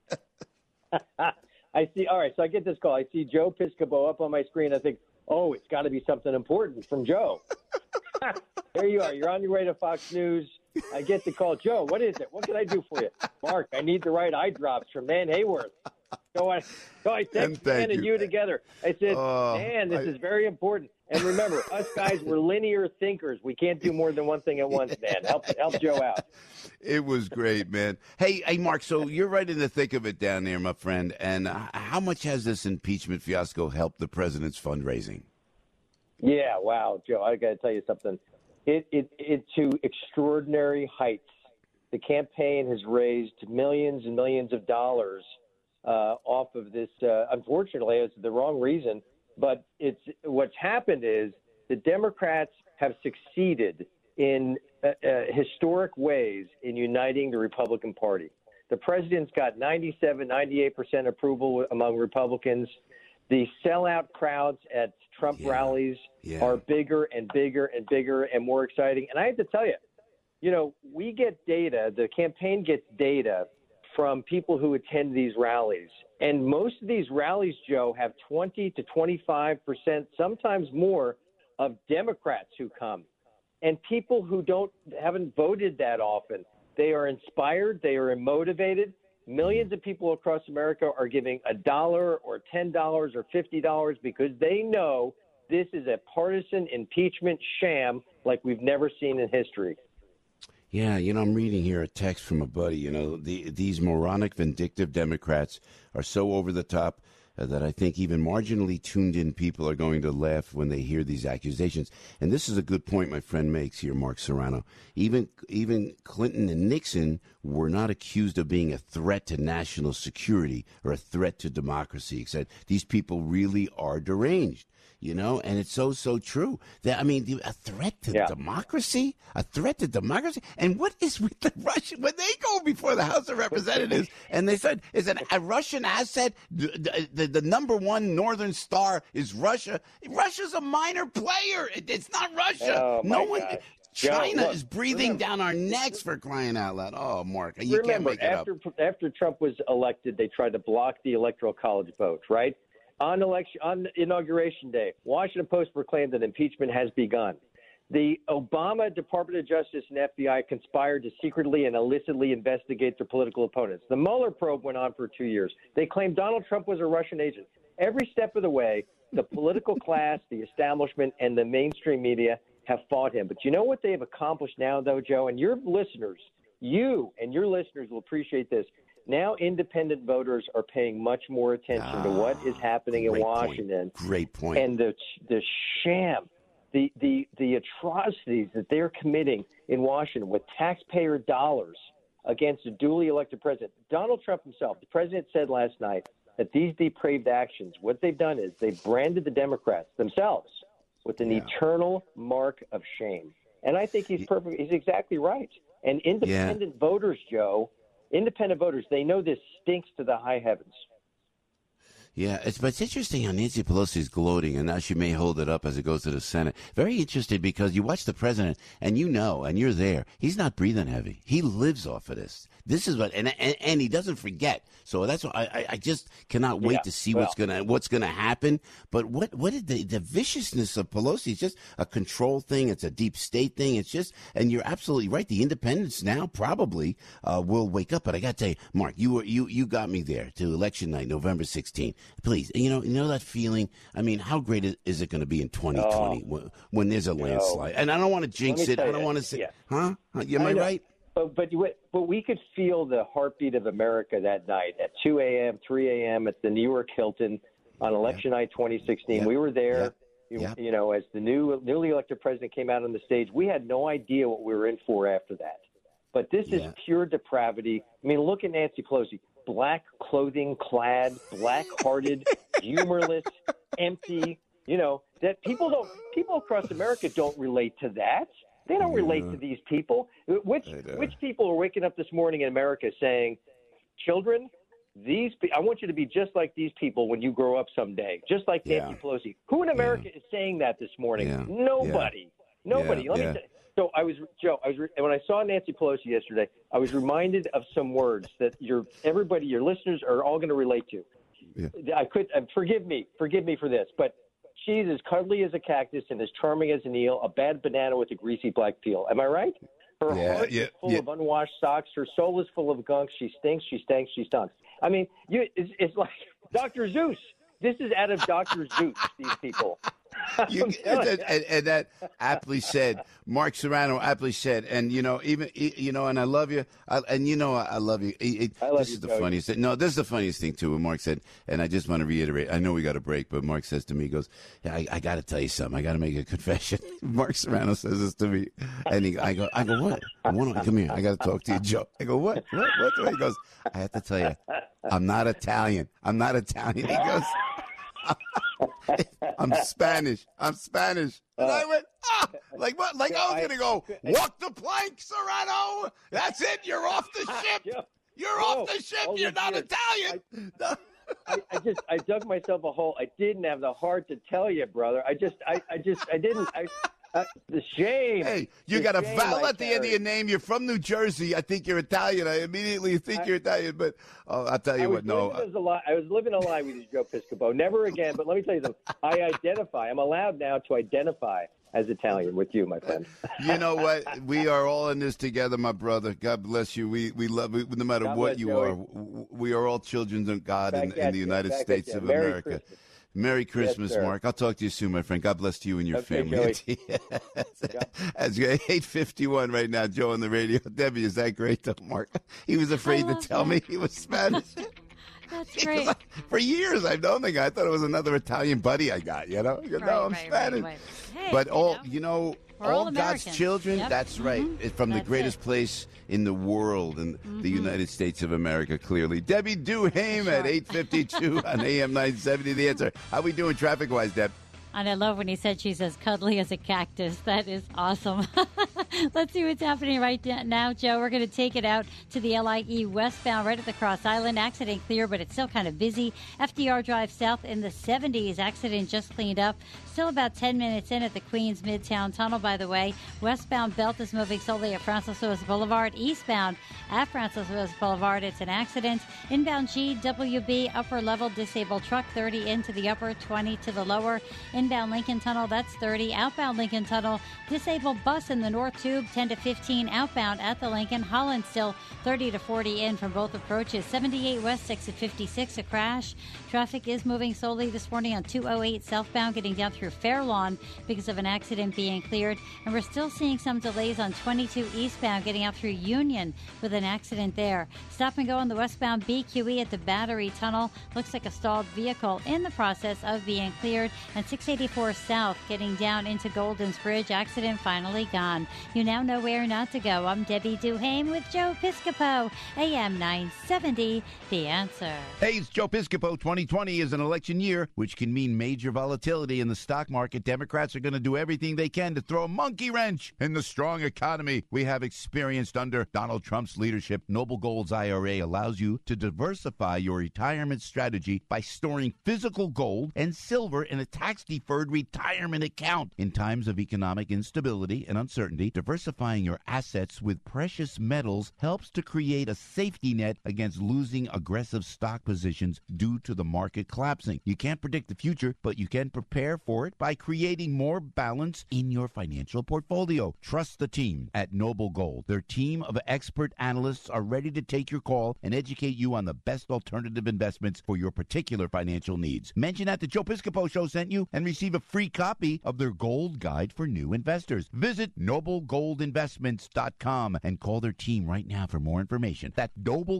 I see. All right, so I get this call. I see Joe Piscopo up on my screen. I think, oh, it's got to be something important from Joe. Here you are. You're on your way to Fox News. I get the call. Joe, what is it? What can I do for you? Mark, I need the right eye drops from Nan Hayworth. So I text Nan and you together. I said, Nan, this is very important. And remember, us guys, we're linear thinkers. We can't do more than one thing at once, Nan. Help Joe out. It was great, man. Hey, Mark, so you're right in the thick of it down there, my friend. And how much has this impeachment fiasco helped the president's fundraising? Yeah, wow, Joe, I got to tell you something. It to extraordinary heights. The campaign has raised millions and millions of dollars off of this. Unfortunately, it's the wrong reason. But what's happened is the Democrats have succeeded in historic ways in uniting the Republican Party. The president's got 98% approval among Republicans. The sellout crowds at Trump rallies are bigger and bigger and bigger and more exciting. And I have to tell you, we get data, the campaign gets data from people who attend these rallies. And most of these rallies, Joe, have 20 to 25%, sometimes more, of Democrats who come. And people who haven't voted that often. They are inspired. They are motivated. Millions of people across America are giving $1 or $10 or $50 because they know this is a partisan impeachment sham like we've never seen in history. Yeah, I'm reading here a text from a buddy. These moronic, vindictive Democrats are so over the top that I think even marginally tuned in people are going to laugh when they hear these accusations. And this is a good point my friend makes here, Mark Serrano. Even Clinton and Nixon were not accused of being a threat to national security or a threat to democracy. Except these people really are deranged. And it's so true. That a threat to democracy? A threat to democracy? And what is with the Russian? When they go before the House of Representatives and they said, is it a Russian asset? The number one northern star is Russia. Russia's a minor player. It's not Russia. Oh, no one. God. China is breathing down our necks for crying out loud. Oh, Mark, you can't make it up. After Trump was elected, they tried to block the Electoral College vote, right? On Inauguration Day, Washington Post proclaimed that impeachment has begun. The Obama Department of Justice and FBI conspired to secretly and illicitly investigate their political opponents. The Mueller probe went on for 2 years. They claimed Donald Trump was a Russian agent. Every step of the way, the political class, the establishment, and the mainstream media have fought him. But you know what they have accomplished now, though, Joe? And your listeners, you and your listeners will appreciate this. Now independent voters are paying much more attention to what is happening in Washington. Great point. And the sham, the atrocities that they're committing in Washington with taxpayer dollars against a duly elected president. Donald Trump himself, the president said last night that these depraved actions, what they've done is they've branded the Democrats themselves with an eternal mark of shame. And I think he's perfect. He's exactly right. And independent voters, Joe, independent voters, they know this stinks to the high heavens. Yeah, but it's interesting how Nancy Pelosi's gloating, and now she may hold it up as it goes to the Senate. Very interesting because you watch the president, and you know, and you're there. He's not breathing heavy. He lives off of this. This is what, and he doesn't forget. So that's what I just cannot wait to see what's gonna happen. But what is the viciousness of Pelosi? It's just a control thing. It's a deep state thing. It's just, and you're absolutely right. The independents now probably will wake up. But I got to tell you, Mark, you got me there to election night, November 16th. Please, you know that feeling. I mean, how great is it going to be in 2020 when there's a landslide? And I don't want to jinx it. I don't want to say, Am I right? But we could feel the heartbeat of America that night at 2 a.m., 3 a.m. at the New York Hilton on election night 2016. We were there, you know, as the newly elected president came out on the stage. We had no idea what we were in for after that. But this is pure depravity. I mean, look at Nancy Pelosi. Black clothing clad, black-hearted, humorless, empty, you know, that people across America don't relate to that. They don't relate to these people. Which people are waking up this morning in America saying, children, I want you to be just like these people when you grow up someday, just like Nancy Pelosi. Who in America is saying that this morning? Nobody. Nobody. Let me tell you. So when I saw Nancy Pelosi yesterday, I was reminded of some words that your listeners are all going to relate to. Yeah. Forgive me for this, but she's as cuddly as a cactus and as charming as an eel, a bad banana with a greasy black peel. Am I right? Her heart is full of unwashed socks. Her soul is full of gunk. She stinks. She stanks. She stunts. I mean, it's like Dr. Zeus. This is out of Dr. Zeus, these people. And that aptly said, Mark Serrano aptly said, and and I love you, I love you. This is the funniest thing. No, this is the funniest thing too. What Mark said, and I just want to reiterate. I know we got a break, but Mark says to me, he goes, I got to tell you something. I got to make a confession. Mark Serrano says this to me, and I go, what? Come here. I got to talk to you, Joe. I go, what? He goes, I have to tell you, I'm not Italian. He goes, I'm Spanish. And I went, like what? Like I was going to go, walk the plank, Serrano. That's it. You're off the ship. You're off the ship. You're not Italian. I dug myself a hole. I didn't have the heart to tell you, brother. I didn't. The shame. Hey, you got a vowel at the end of your name. You're from New Jersey. I think you're Italian. I immediately think you're Italian. But I'll tell you what, no. I was living a lie with you, Joe Piscopo. Never again. But let me tell you something. I'm allowed now to identify as Italian with you, my friend. You know what? We are all in this together, my brother. God bless you. We love you no matter what you are. We are all children of God in the United States of America. Merry Christmas, Mark. I'll talk to you soon, my friend. God bless to you and your family. That's 8:51 right now, Joe, on the radio. Debbie, is that great, though, Mark? He was afraid to tell me he was Spanish. That's great. For years, I've known the guy. I thought it was another Italian buddy I got, you know? No, I'm Spanish. Right. Hey, but all God's Americans. children, Yep. that's right. It's from the greatest place in the world, in the United States of America, clearly. Debbie Duhame at 8:52 on AM 970. The Answer. How we doing traffic-wise, Deb? And I love when he said she's as cuddly as a cactus. That is awesome. Let's see what's happening right now, Joe. We're going to take it out to the LIE westbound right at the Cross Island. Accident clear, but it's still kind of busy. FDR Drive south in the 70s. Accident just cleaned up. Still about 10 minutes in at the Queens Midtown Tunnel, by the way. Westbound belt is moving solely at Francis Lewis Boulevard. Eastbound at Francis Lewis Boulevard, it's an accident. Inbound GWB upper level disabled truck, 30 into the upper, 20 to the lower. Inbound Lincoln Tunnel, that's 30. Outbound Lincoln Tunnel, disabled bus in the North Tube, 10 to 15 outbound at the Lincoln. Holland still 30 to 40 in from both approaches. 78 West 6 at 56, a crash. Traffic is moving slowly this morning on 208 southbound, getting down through Fairlawn because of an accident being cleared. And we're still seeing some delays on 22 eastbound, getting out through Union with an accident there. Stop and go on the westbound BQE at the Battery Tunnel. Looks like a stalled vehicle in the process of being cleared. And 684 south, getting down into Golden's Bridge. Accident finally gone. You now know where not to go. I'm Debbie Duhame with Joe Piscopo, AM 970, The Answer. Hey, it's Joe Piscopo. 2020 is an election year, which can mean major volatility in the stock market. Democrats are going to do everything they can to throw a monkey wrench in the strong economy we have experienced under Donald Trump's leadership. Noble Gold's IRA allows you to diversify your retirement strategy by storing physical gold and silver in a tax-deferred retirement account. In times of economic instability and uncertainty, diversifying your assets with precious metals helps to create a safety net against losing aggressive stock positions due to the market collapsing. You can't predict the future, but you can prepare for it by creating more balance in your financial portfolio. Trust the team at Noble Gold. Their team of expert analysts are ready to take your call and educate you on the best alternative investments for your particular financial needs. Mention that the Joe Piscopo Show sent you and receive a free copy of their Gold Guide for new investors. Visit NobleGoldInvestments.com and call their team right now for more information. That's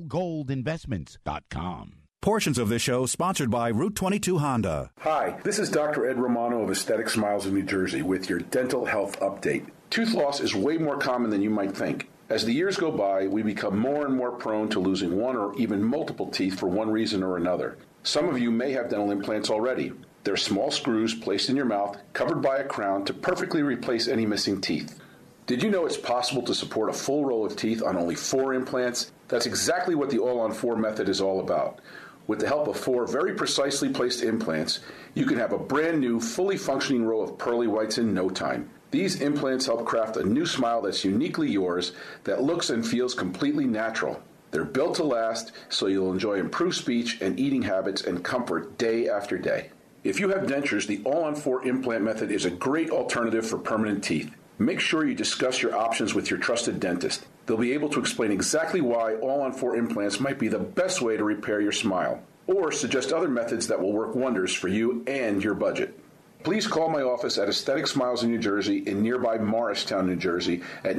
NobleGoldInvestments.com. Portions of this show sponsored by Route 22 Honda. Hi, this is Dr. Ed Romano of Aesthetic Smiles of New Jersey with your dental health update. Tooth loss is way more common than you might think. As the years go by, we become more and more prone to losing one or even multiple teeth for one reason or another. Some of you may have dental implants already. They're small screws placed in your mouth, covered by a crown to perfectly replace any missing teeth. Did you know it's possible to support a full row of teeth on only 4 implants? That's exactly what the All-on-4 method is all about. With the help of 4 very precisely placed implants, you can have a brand new, fully functioning row of pearly whites in no time. These implants help craft a new smile that's uniquely yours, that looks and feels completely natural. They're built to last, so you'll enjoy improved speech and eating habits and comfort day after day. If you have dentures, the All-on-4 implant method is a great alternative for permanent teeth. Make sure you discuss your options with your trusted dentist. They'll be able to explain exactly why All-on-4 implants might be the best way to repair your smile, or suggest other methods that will work wonders for you and your budget. Please call my office at Aesthetic Smiles in New Jersey in nearby Morristown, New Jersey at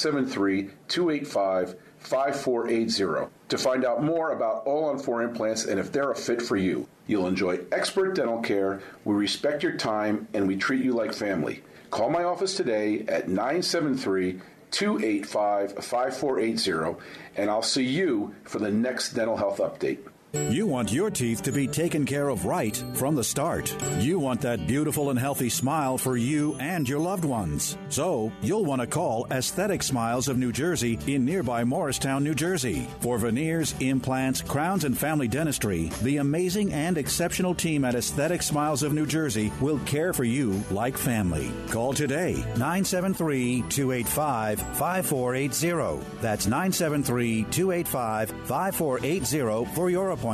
973-285-5480 to find out more about All-on-4 implants and if they're a fit for you. You'll enjoy expert dental care, we respect your time, and we treat you like family. Call my office today at 973-285-5480, and I'll see you for the next dental health update. You want your teeth to be taken care of right from the start. You want that beautiful and healthy smile for you and your loved ones. So you'll want to call Aesthetic Smiles of New Jersey in nearby Morristown, New Jersey. For veneers, implants, crowns, and family dentistry, the amazing and exceptional team at Aesthetic Smiles of New Jersey will care for you like family. Call today, 973-285-5480. That's 973-285-5480 for your appointment.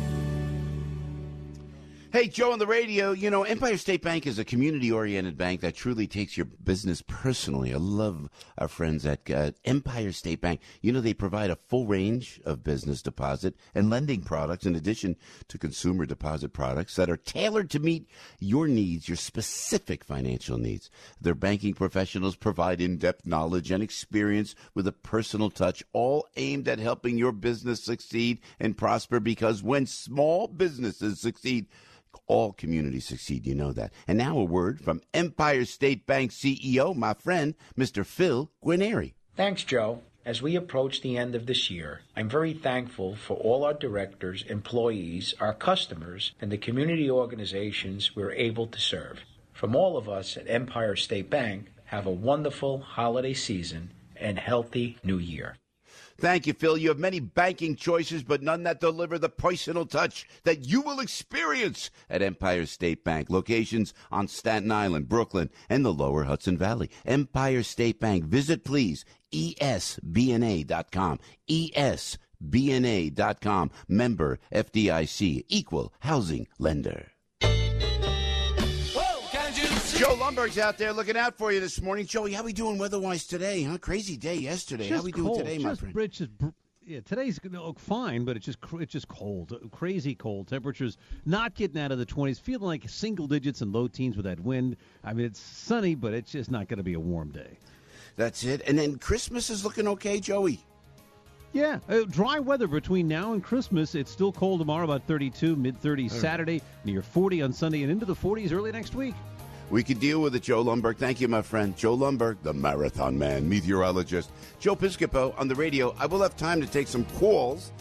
Hey, Joe on the radio. You know, Empire State Bank is a community-oriented bank that truly takes your business personally. I love our friends at Empire State Bank. You know, they provide a full range of business deposit and lending products in addition to consumer deposit products that are tailored to meet your needs, your specific financial needs. Their banking professionals provide in-depth knowledge and experience with a personal touch, all aimed at helping your business succeed and prosper, because when small businesses succeed, all communities succeed. You know that. And now a word from Empire State Bank CEO, my friend, Mr. Phil Guarneri. Thanks, Joe. As we approach the end of this year, I'm very thankful for all our directors, employees, our customers, and the community organizations we're able to serve. From all of us at Empire State Bank, have a wonderful holiday season and healthy new year. Thank you, Phil. You have many banking choices, but none that deliver the personal touch that you will experience at Empire State Bank. Locations on Staten Island, Brooklyn, and the lower Hudson Valley. Empire State Bank. Visit, please, esbna.com. esbna.com. Member FDIC. Equal housing lender. Joe Lundberg's out there looking out for you this morning. Joey, how we doing weather-wise today? Huh? Crazy day yesterday. How we doing today, my friend? Yeah, today's going to look fine, but it's just cold, crazy cold. Temperatures not getting out of the 20s, feeling like single digits and low teens with that wind. I mean, it's sunny, but it's just not going to be a warm day. That's it. And then Christmas is looking okay, Joey? Yeah, dry weather between now and Christmas. It's still cold tomorrow, about 32, mid-30s Saturday, near 40 on Sunday, and into the 40s early next week. We could deal with it, Joe Lundberg. Thank you, my friend. Joe Lundberg, the marathon man, meteorologist. Joe Piscopo on the radio. I will have time to take some calls.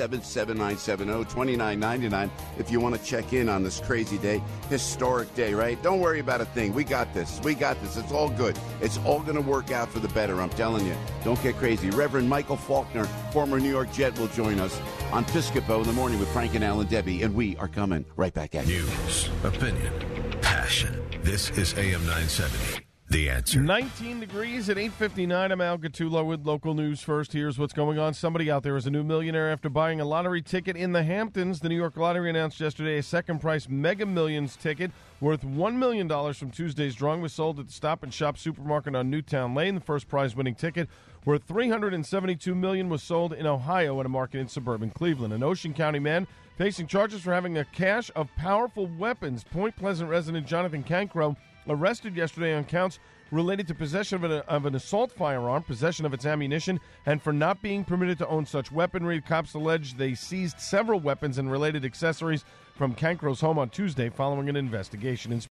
877-970-2999 if you want to check in on this crazy day. Historic day, right? Don't worry about a thing. We got this. We got this. It's all good. It's all going to work out for the better, I'm telling you. Don't get crazy. Reverend Michael Faulkner, former New York Jet, will join us on Piscopo in the morning with Frank and Al and Debbie, and we are coming right back at you. News, opinion, passion. This is AM 970. The Answer. 19 degrees at 8:59. I'm Al Gattullo with local news first. Here's what's going on. Somebody out there is a new millionaire after buying a lottery ticket in the Hamptons. The New York Lottery announced yesterday a second-price Mega Millions ticket worth $1 million from Tuesday's drawing was sold at the Stop and Shop supermarket on Newtown Lane. The first prize-winning ticket worth $372 million was sold in Ohio at a market in suburban Cleveland. An Ocean County man facing charges for having a cache of powerful weapons. Point Pleasant resident Jonathan Cancro arrested yesterday on counts related to possession of an assault firearm, possession of its ammunition, and for not being permitted to own such weaponry. Cops allege they seized several weapons and related accessories from Cancro's home on Tuesday following an investigation.